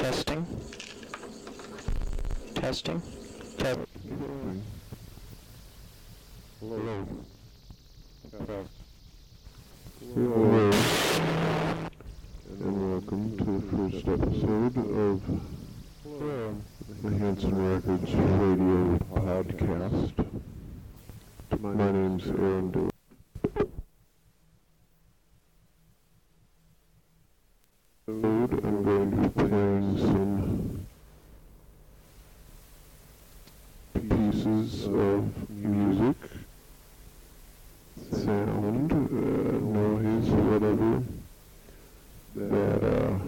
Testing. Testing. Test. Hello. Test. Hello, and welcome to the first episode of the Hanson Records Radio Podcast. My name's Aaron Dillon. I'm going to be playing some pieces of music, sound, noise, whatever, that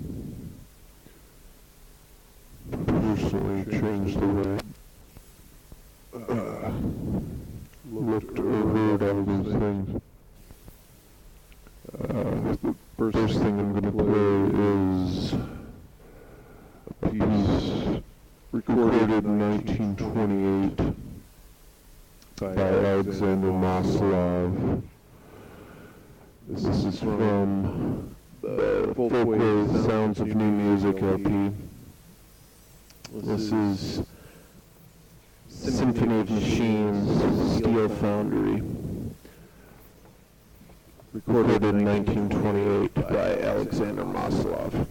personally changed the way looked or heard all these things. The first thing I'm going to play is a piece recorded in 1928 by Alexander Maslov. This is from the Folkways Sounds of New Music LP. This is Symphony of Machines, Steel Foundry, recorded in 1928 by Alexander Maslov.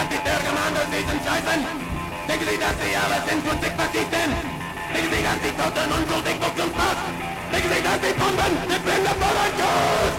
dass die Bürgermandos diesen scheißen? Denken Sie, dass Sie alles in Kunststück verzichten? Denken Sie, dass die Toten unschuldig Wuchsumspaß? Denken Sie, dass die Bomben die Blinde vor euch Schuss?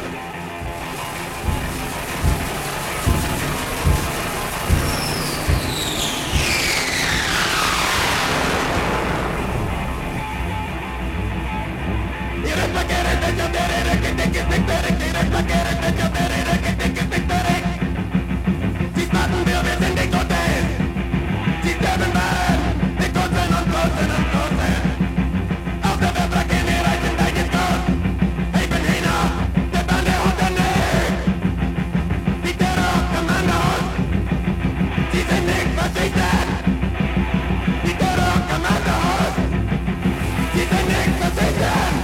Sie smarten wir sind die Toten. Sie sterben bald, die Toten und Toten und Toten. Auf der Verbrücke in die Reichen Deiches Gott. Ich bin Hina, der Bande unter nicht. Die Terror-Kommandos, sie sind nicht verzichtet. Die Terror-Kommandos, sie sind nicht verzichtet.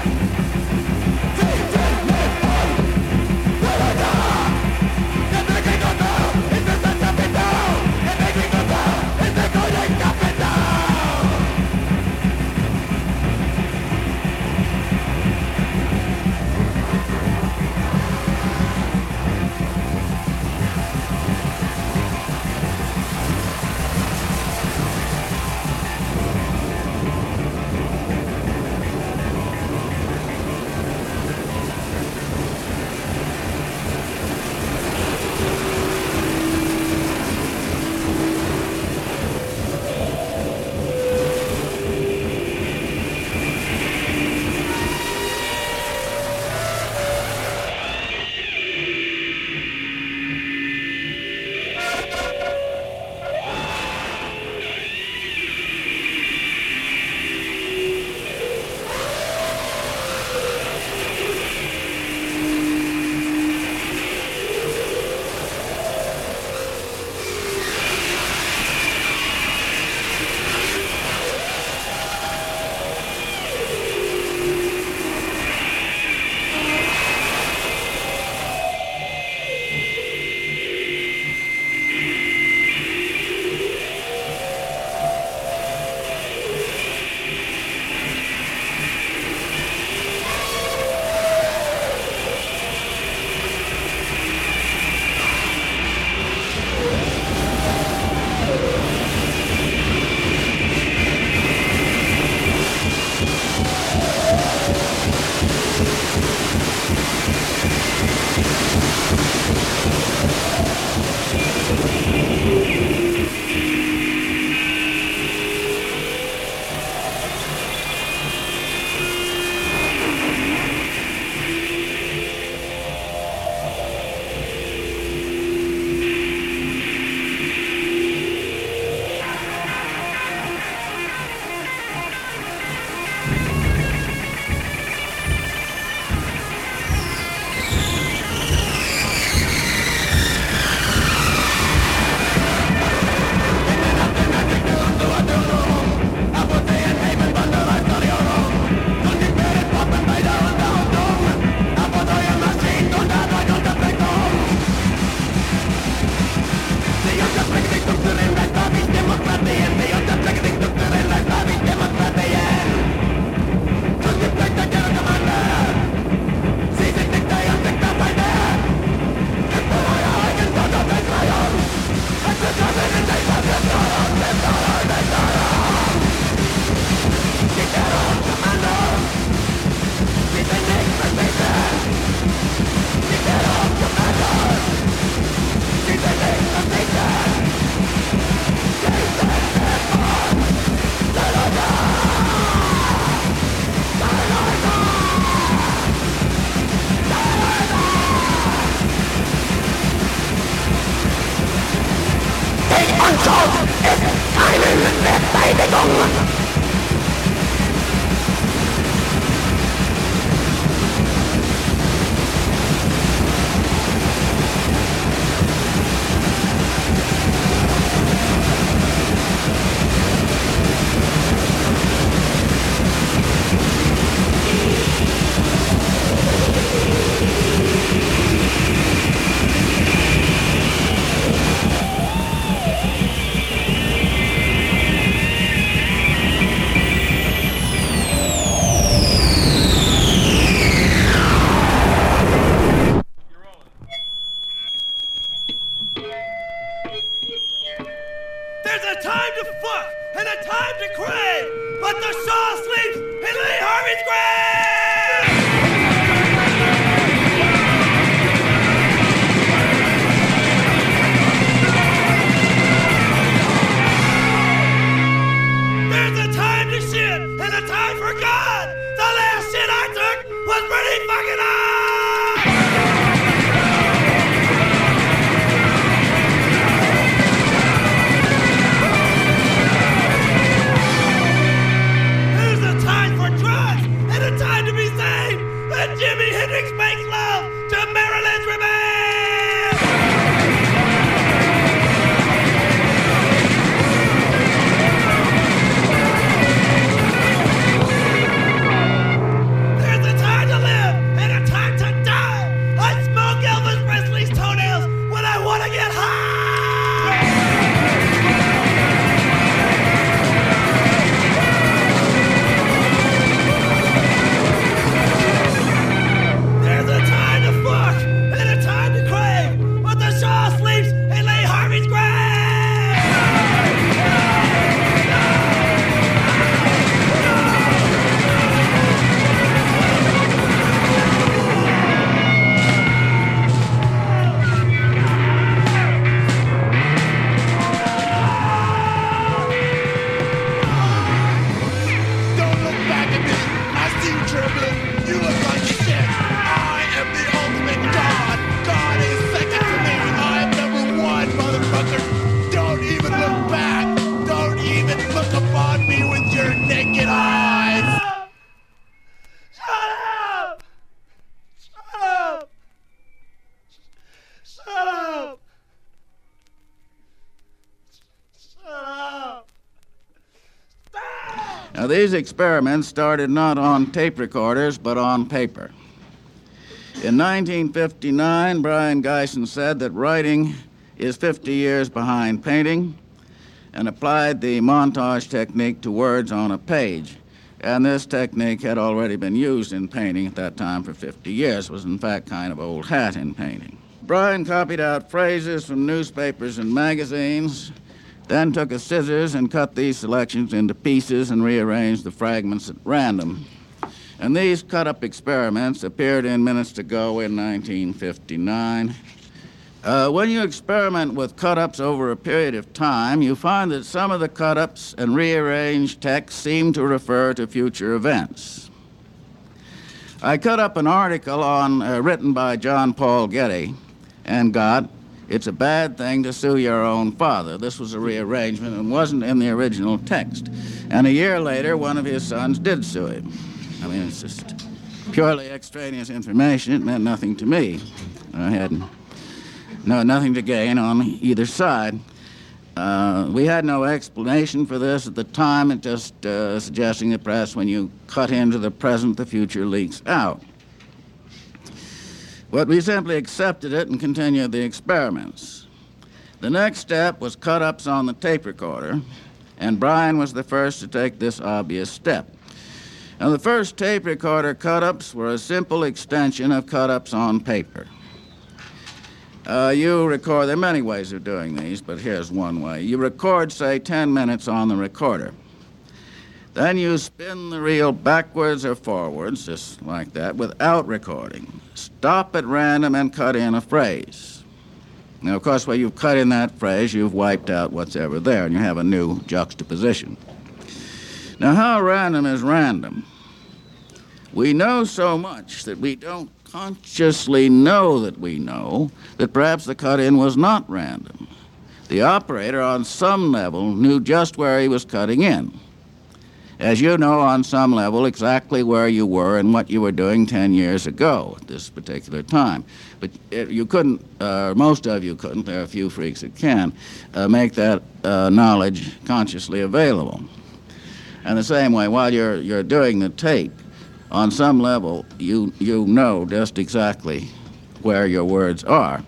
Now, these experiments started not on tape recorders, but on paper. In 1959, Brion Gysin said that writing is 50 years behind painting and applied the montage technique to words on a page. And this technique had already been used in painting at that time for 50 years. It was, in fact, kind of old hat in painting. Brion copied out phrases from newspapers and magazines, then took a scissors and cut these selections into pieces and rearranged the fragments at random. And these cut-up experiments appeared in Minutes to Go in 1959. When you experiment with cut-ups over a period of time, you find that some of the cut-ups and rearranged text seem to refer to future events. I cut up an article written by John Paul Getty and got, "It's a bad thing to sue your own father." This was a rearrangement and wasn't in the original text. And a year later, one of his sons did sue him. I mean, it's just purely extraneous information. It meant nothing to me. I had nothing to gain on either side. We had no explanation for this at the time. It just suggesting the press, when you cut into the present, the future leaks out. But we simply accepted it and continued the experiments. The next step was cut-ups on the tape recorder, and Brion was the first to take this obvious step. Now, the first tape recorder cut-ups were a simple extension of cut-ups on paper. You record, there are many ways of doing these, but here's one way. You record, say, 10 minutes on the recorder. Then you spin the reel backwards or forwards, just like that, without recording. Stop at random and cut in a phrase. Now, of course, when you've cut in that phrase, you've wiped out what's ever there, and you have a new juxtaposition. Now, how random is random? We know so much that we don't consciously know that perhaps the cut-in was not random. The operator, on some level, knew just where he was cutting in. As you know, on some level, exactly where you were and what you were doing 10 years ago at this particular time. But you couldn't, most of you couldn't, there are a few freaks that can, make that knowledge consciously available. And the same way, while you're doing the tape, on some level, you know just exactly where your words are.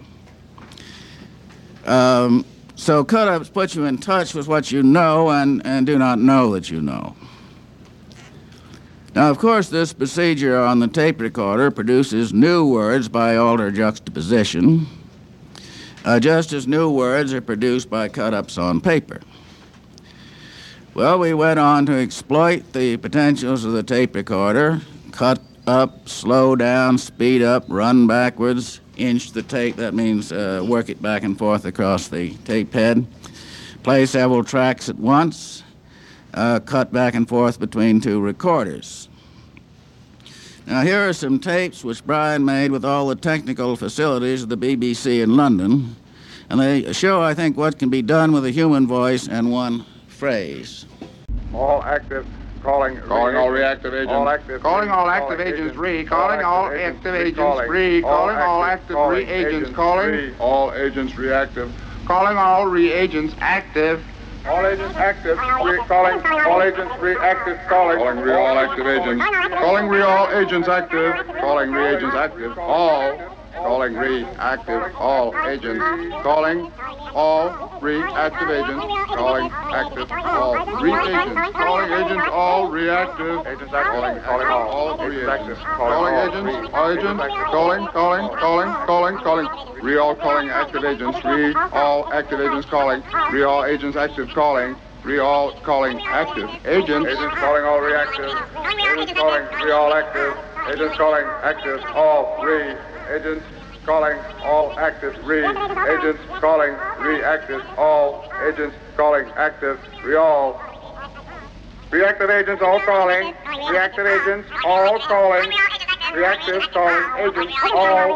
So cut-ups put you in touch with what you know and do not know that you know. Now, of course, this procedure on the tape recorder produces new words by altered juxtaposition, just as new words are produced by cut-ups on paper. Well, we went on to exploit the potentials of the tape recorder, cut up, slow down, speed up, run backwards, inch the tape, that means work it back and forth across the tape head, play several tracks at once, cut back and forth between two recorders. Now, here are some tapes which Brion made with all the technical facilities of the BBC in London, and they show, I think, what can be done with a human voice and one phrase. All active, calling all reactive agents. All active, calling all active agents, calling all active agents, calling all active agents, calling all agents reactive, calling all reagents active. All agents active, calling all agents reactive, calling re-all active agents, calling re-all agents active, calling reagents active, all, calling reactive, all agents, calling all reactive agents, calling active, all reagents, calling agents, all reactive, agents active, calling all reactive, calling agents, calling, re-all calling active agents, re-all active agents calling, re-all agents active calling, re-all calling active agents, agents calling all reactive, agents calling re-all active, agents calling active, all re-agents, calling all active, re-agents calling reactive, all agents calling active, re-all. Reactive agents all calling, reactive agents all calling, reactive calling agents all.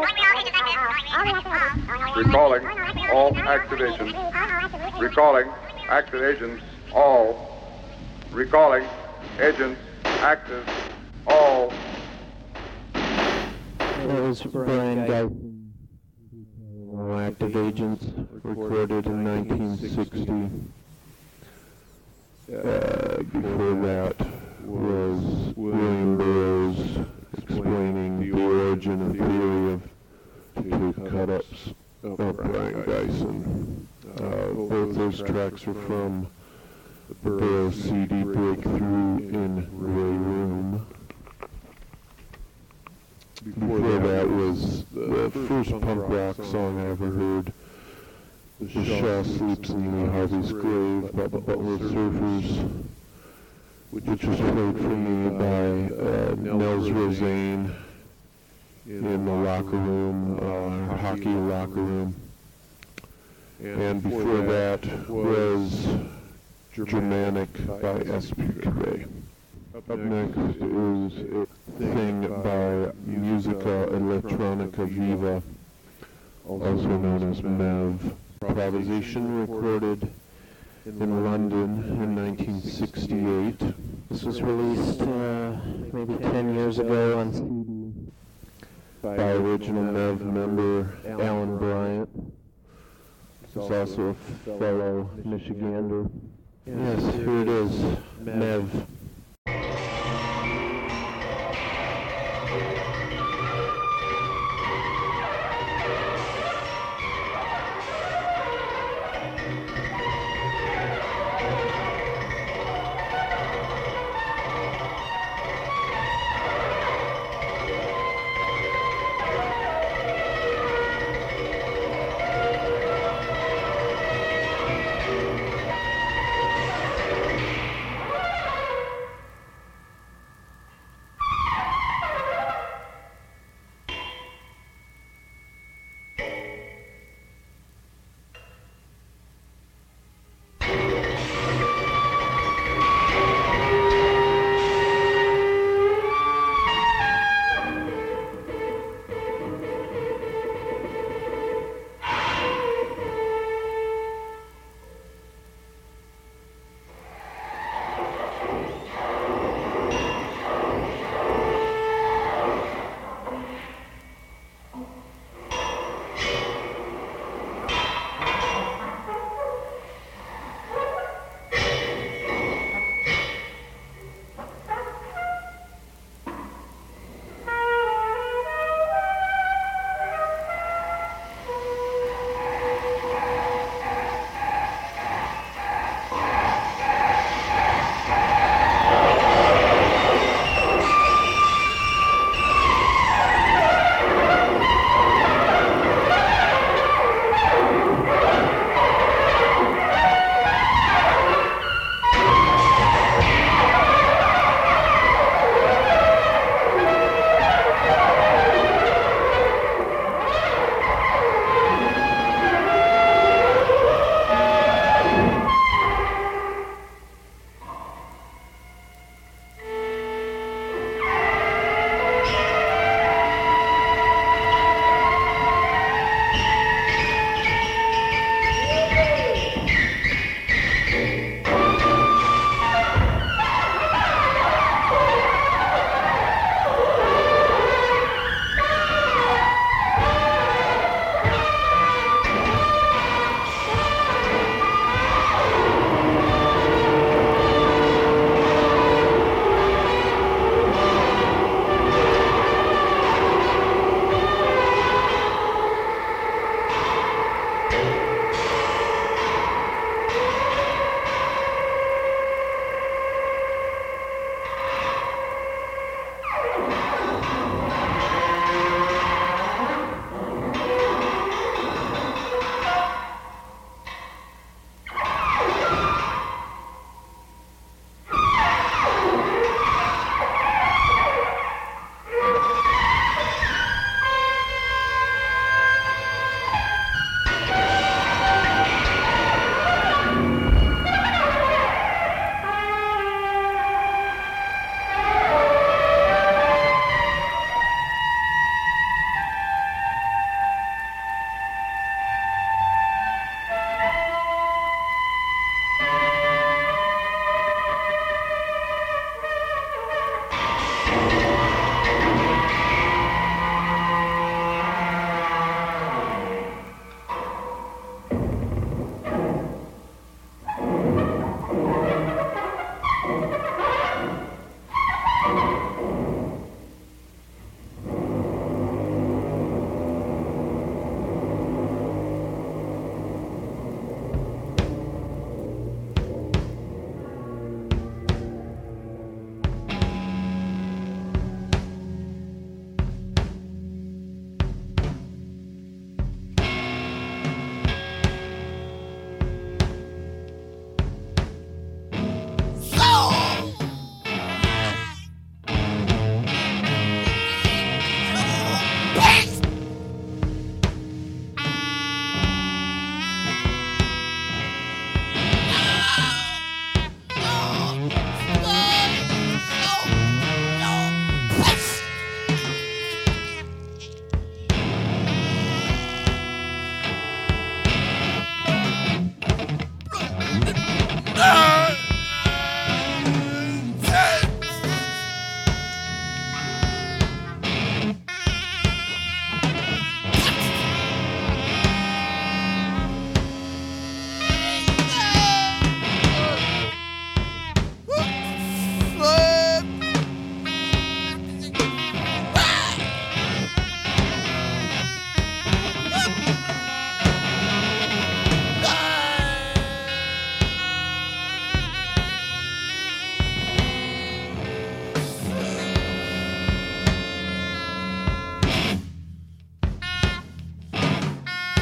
Recalling all active agents, recalling active agents all, recalling agents active all. That was Brion Gysin. All active agents recorded in 1960. Before that, was William Burroughs explaining the origin and theory of two cut-ups of Brian Gysin. Both those tracks are from the Burroughs CD Breakthrough in Ray Room. Before that was the first punk rock song I ever heard, The Shaw Sleeps in Lee Harvey's Grave by the Butler Surfers, which was played for me by Nels Rosane in the locker room, hockey locker room. And before that was Germanic by SPK. Up next is a thing by Musica Electronica Viva, also known as MEV. Improvisation recorded in London in 1968. This was released maybe 10 years ago on CD by original MEV member Alan Bryant. He's also a fellow Michigander. Yes, here it is, MEV.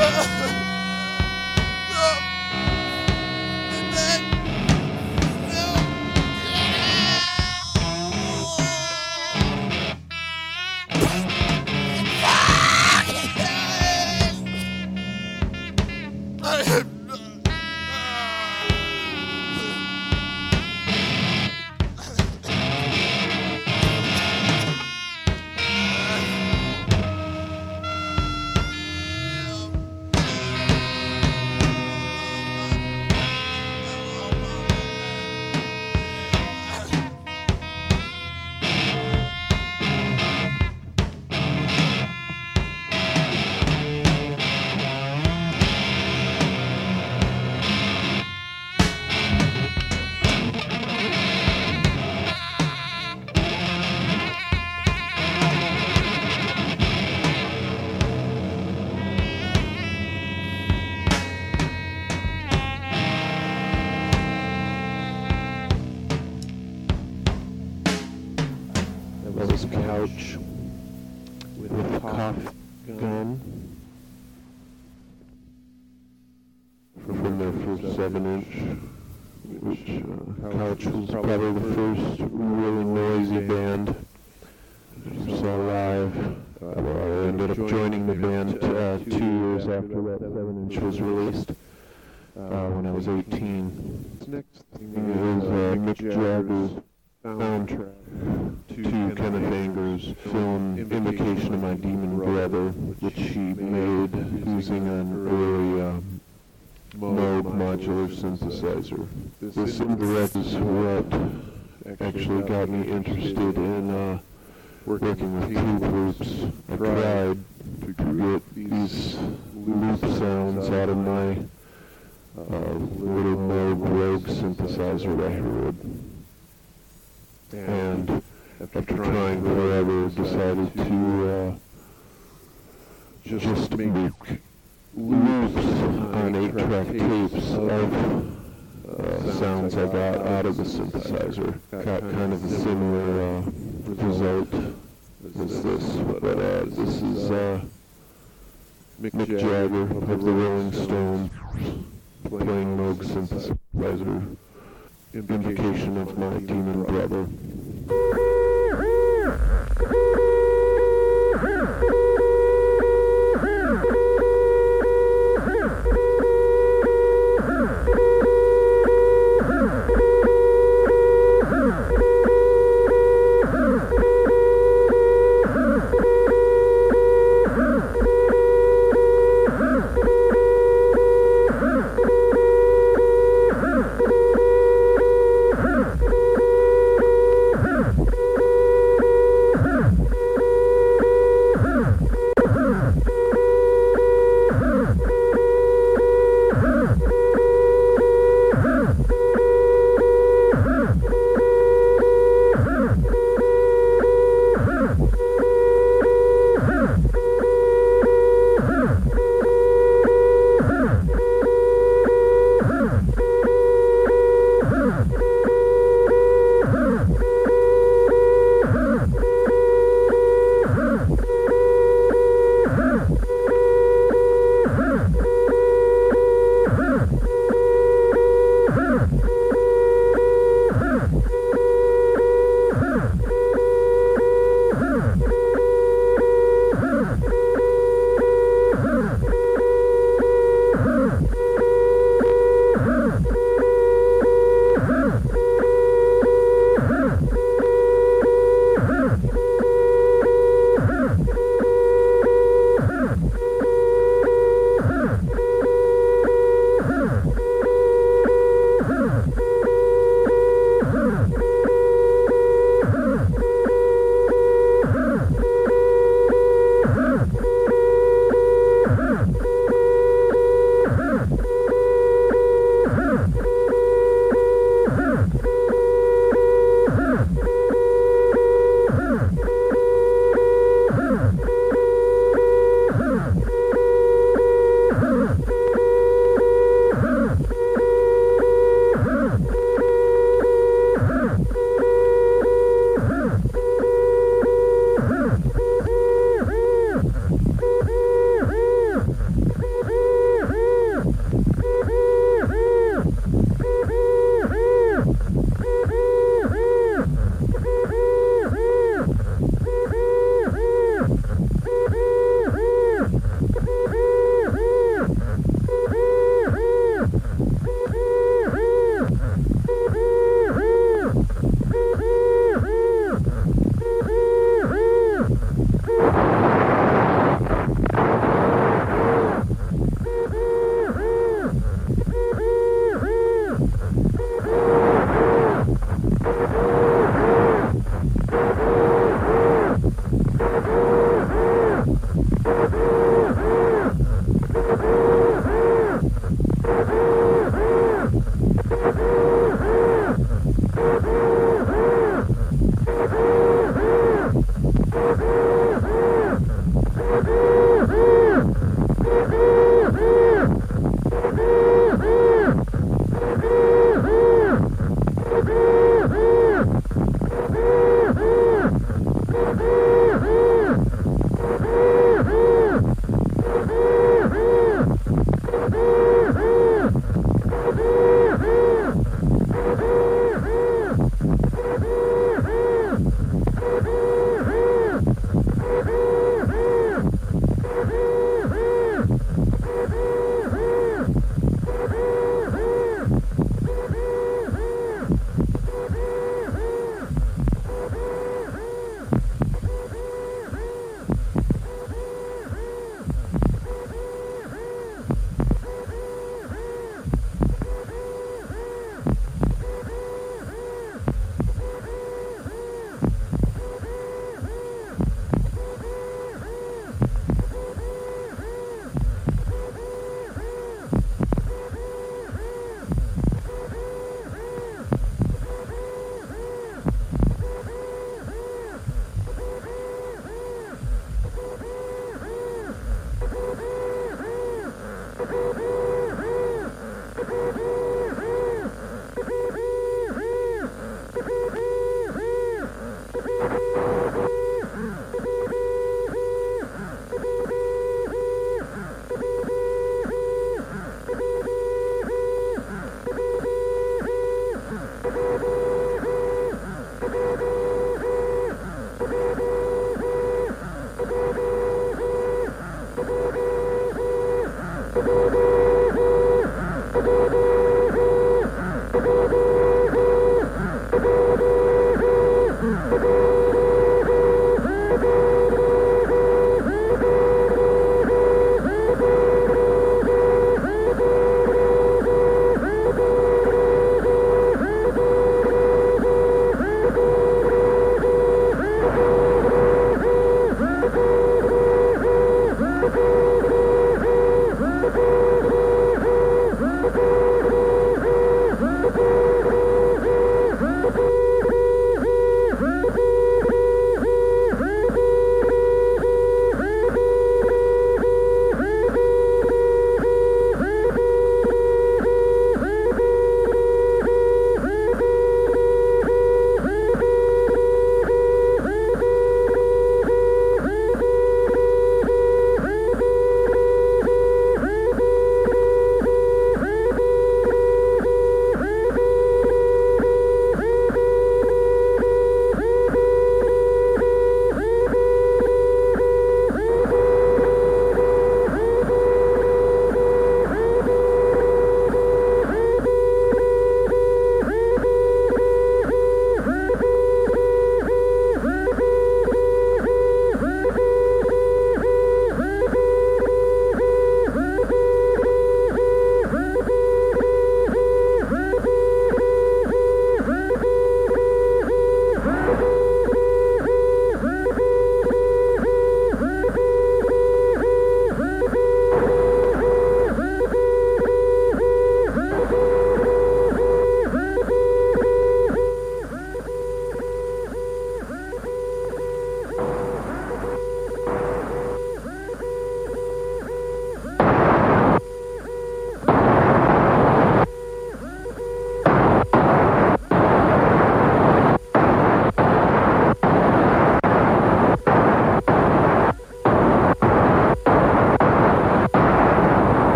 Couch with a coffee gun from their first 7-inch, which Couch was probably the first really noisy band I saw live. I ended up joining the band 2 years after that 7-inch was released, when I was 18. Next thing is Mick Jagger's soundtrack to Kenneth Anger's film Invocation of My Demon Brother, which he made using an early Moog modular synthesizer. This indirect is what actually got me interested in working with tube loops. I tried to get these loop sounds out of my little Moog Rogue synthesizer I heard. And after trying forever, decided to just make loops on 8-track tapes of sounds I got out of the synthesizer. Got kind of a similar result as this, but this is Mick Jagger of the Rolling Stones playing Moog synthesizer. Invocation of My Demon Brother.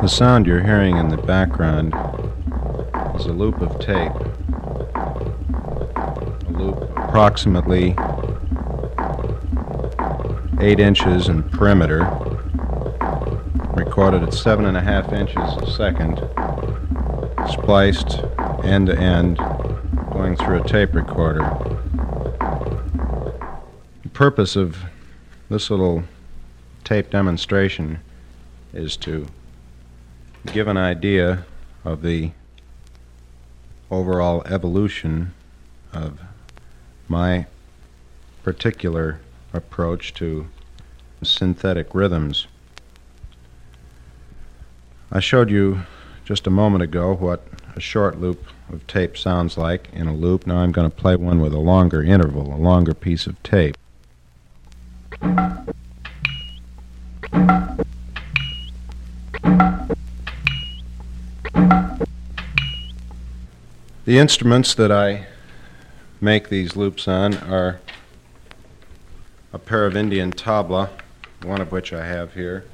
The sound you're hearing in the background is a loop of tape. A loop approximately 8 inches in perimeter, recorded at 7.5 inches a second, spliced end to end, going through a tape recorder. The purpose of this little tape demonstration is to give an idea of the overall evolution of my particular approach to synthetic rhythms. I showed you just a moment ago what a short loop of tape sounds like in a loop. Now I'm going to play one with a longer interval, a longer piece of tape. The instruments that I make these loops on are a pair of Indian tabla, one of which I have here.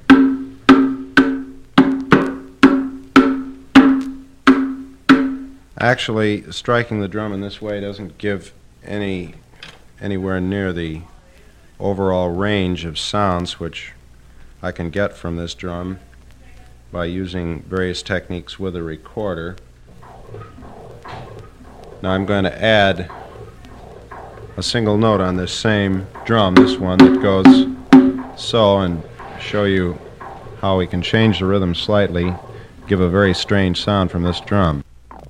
Actually, striking the drum in this way doesn't give anywhere near the overall range of sounds which I can get from this drum by using various techniques with a recorder. Now I'm going to add a single note on this same drum, this one that goes so, and show you how we can change the rhythm slightly, give a very strange sound from this drum.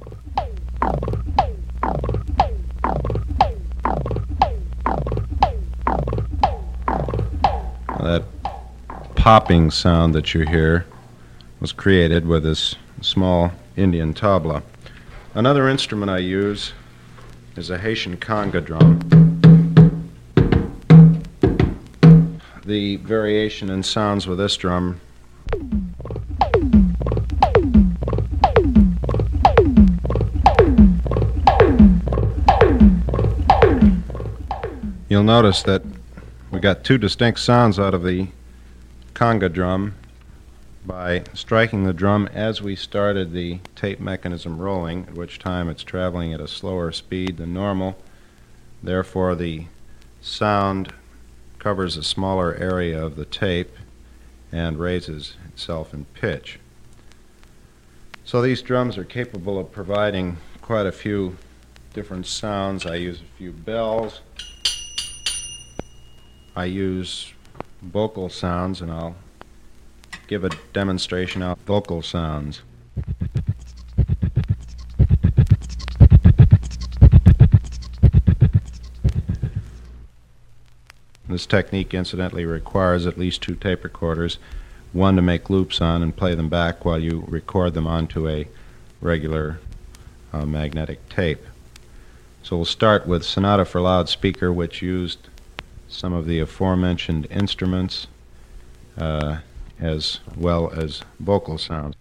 That popping sound that you hear was created with this small Indian tabla. Another instrument I use is a Haitian conga drum. The variation in sounds with this drum you'll notice that we got two distinct sounds out of the conga drum by striking the drum as we started the tape mechanism rolling, at which time it's traveling at a slower speed than normal. Therefore, the sound covers a smaller area of the tape and raises itself in pitch. So these drums are capable of providing quite a few different sounds. I use a few bells. I use vocal sounds, and I'll give a demonstration of vocal sounds. This technique, incidentally, requires at least 2 tape recorders, one to make loops on and play them back while you record them onto a regular magnetic tape. So we'll start with Sonata for Loudspeaker, which used some of the aforementioned instruments as well as vocal sounds.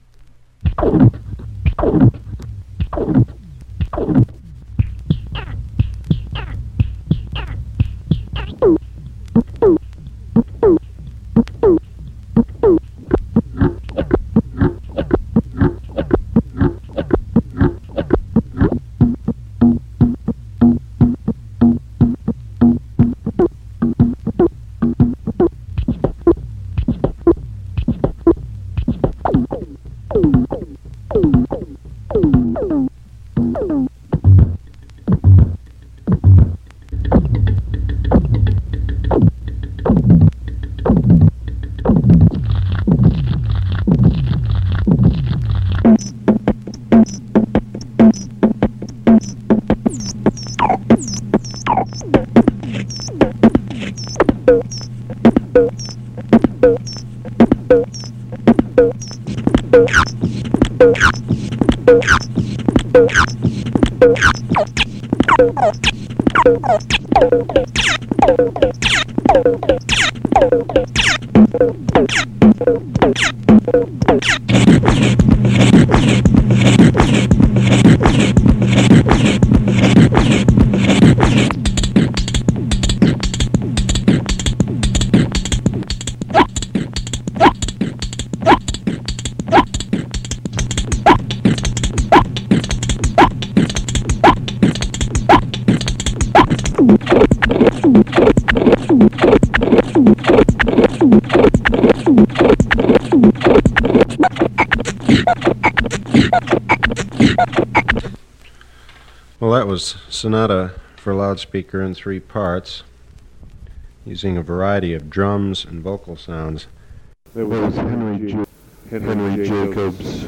Well, that was Sonata for loudspeaker in 3 parts, using a variety of drums and vocal sounds. That was Henry Jacobs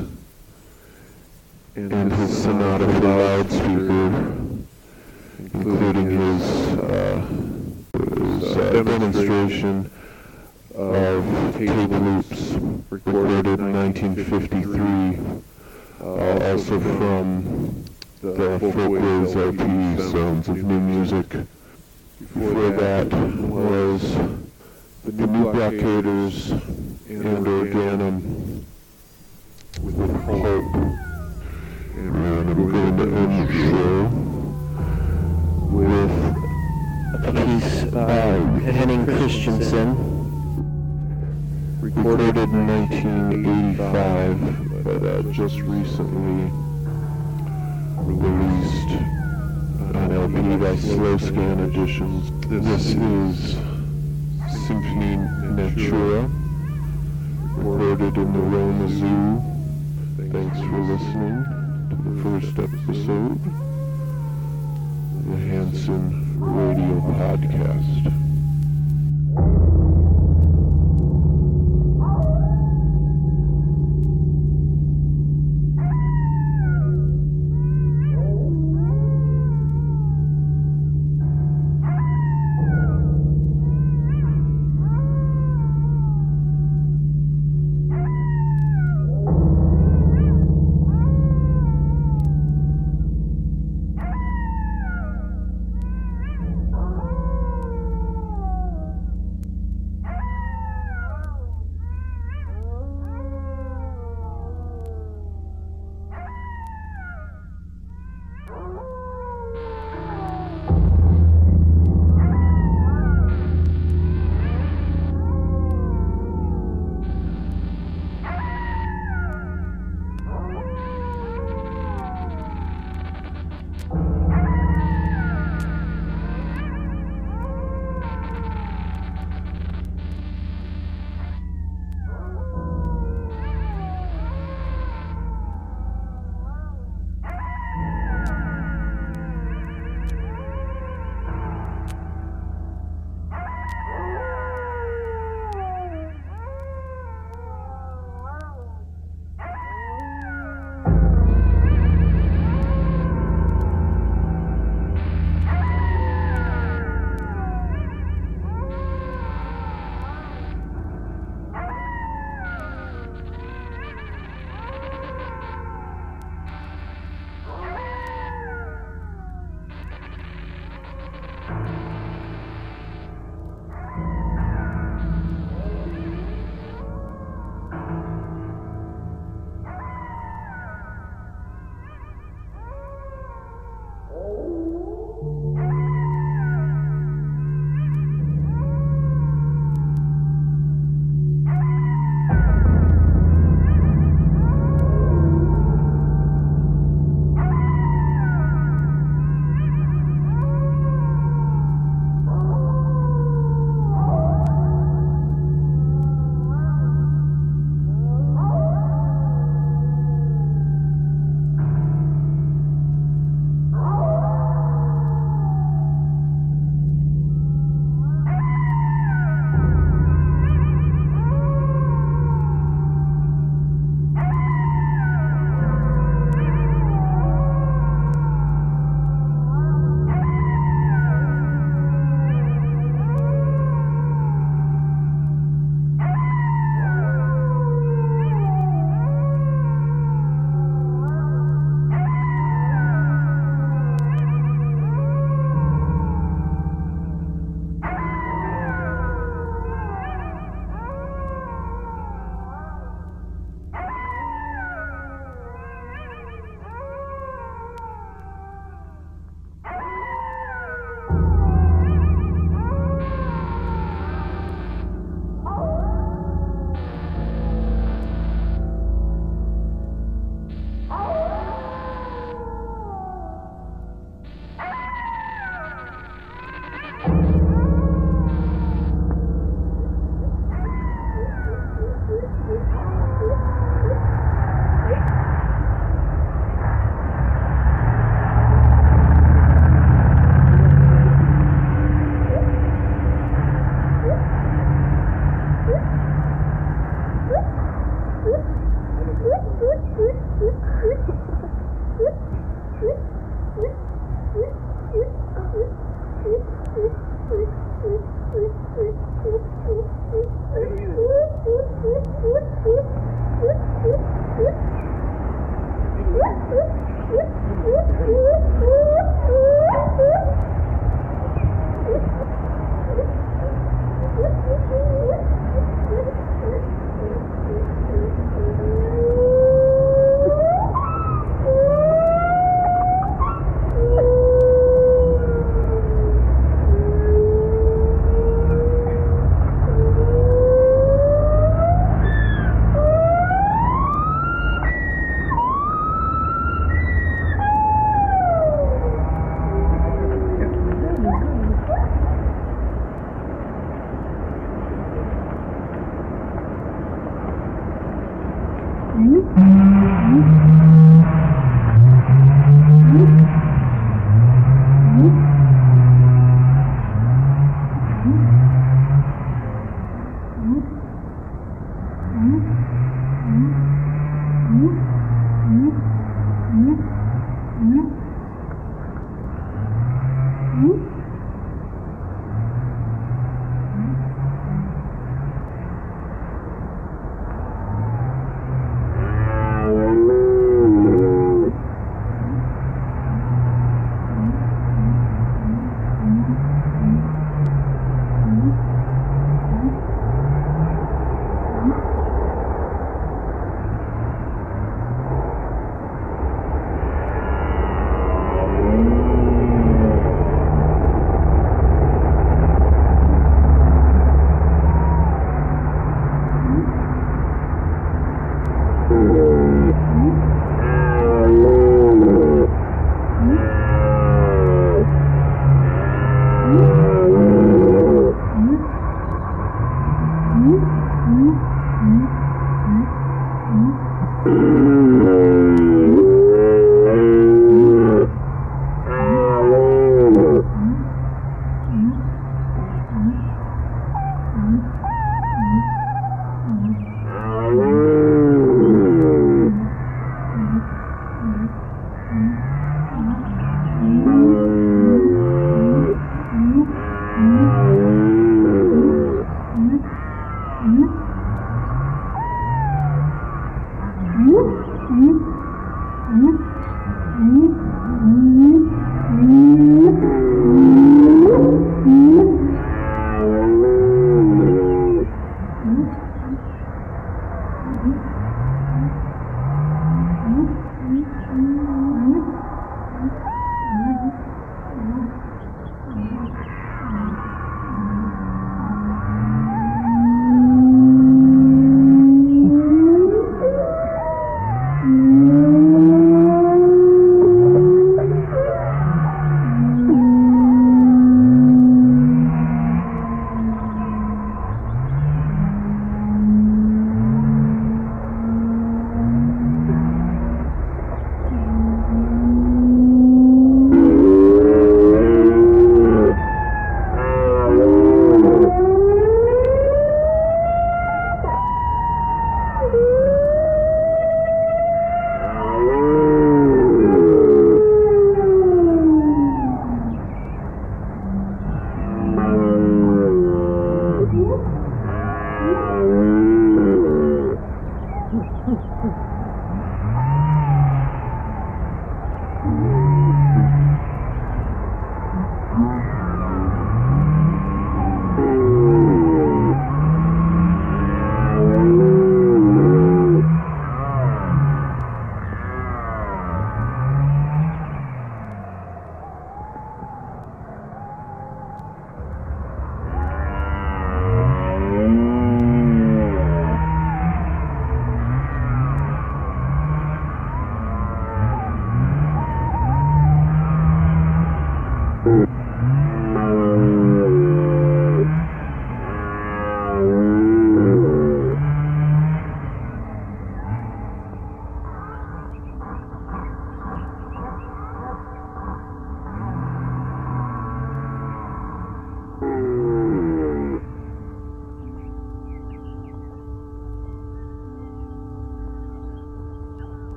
and his Sonata for loudspeaker, including his demonstration of tape loops recorded in 1953, also from the Folkways LP, Sounds of New Music. Before that was the New Blockaders and Organum with Hope. And we're going to end the show with A piece by Henning Christensen, recorded in 1985, but just recently released on LP by Slow Scan Editions. This is Symphony Natura, recorded in the Roma Zoo. Thanks for listening to the first episode of the Hanson Radio Podcast.